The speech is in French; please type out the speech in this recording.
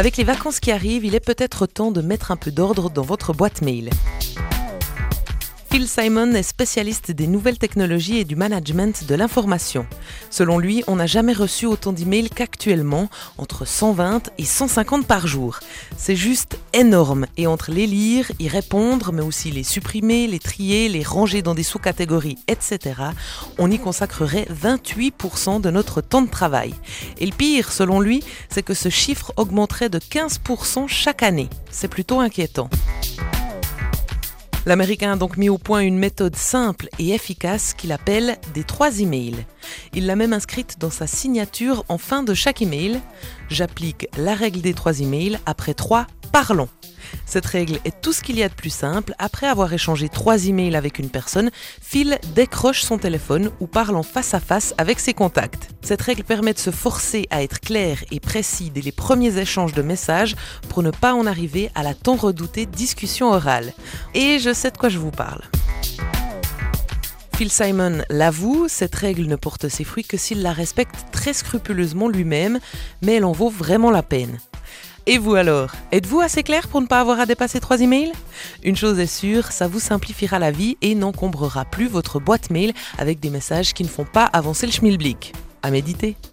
Avec les vacances qui arrivent, il est peut-être temps de mettre un peu d'ordre dans votre boîte mail. Phil Simon est spécialiste des nouvelles technologies et du management de l'information. Selon lui, on n'a jamais reçu autant d'emails qu'actuellement, entre 120 et 150 par jour. C'est juste énorme, et entre les lire, y répondre, mais aussi les supprimer, les trier, les ranger dans des sous-catégories, etc., on y consacrerait 28% de notre temps de travail. Et le pire, selon lui, c'est que ce chiffre augmenterait de 15% chaque année. C'est plutôt inquiétant. L'Américain a donc mis au point une méthode simple et efficace qu'il appelle des 3 emails. Il l'a même inscrite dans sa signature en fin de chaque email. J'applique la règle des 3 emails, après 3, parlons. Cette règle est tout ce qu'il y a de plus simple. Après avoir échangé 3 emails avec une personne, Phil décroche son téléphone ou parle en face à face avec ses contacts. Cette règle permet de se forcer à être clair et précis dès les premiers échanges de messages pour ne pas en arriver à la tant redoutée discussion orale. Et je sais de quoi je vous parle. Phil Simon l'avoue, cette règle ne porte ses fruits que s'il la respecte très scrupuleusement lui-même, mais elle en vaut vraiment la peine. Et vous alors, êtes-vous assez clair pour ne pas avoir à dépasser 3 emails ? Une chose est sûre, ça vous simplifiera la vie et n'encombrera plus votre boîte mail avec des messages qui ne font pas avancer le schmilblick. À méditer.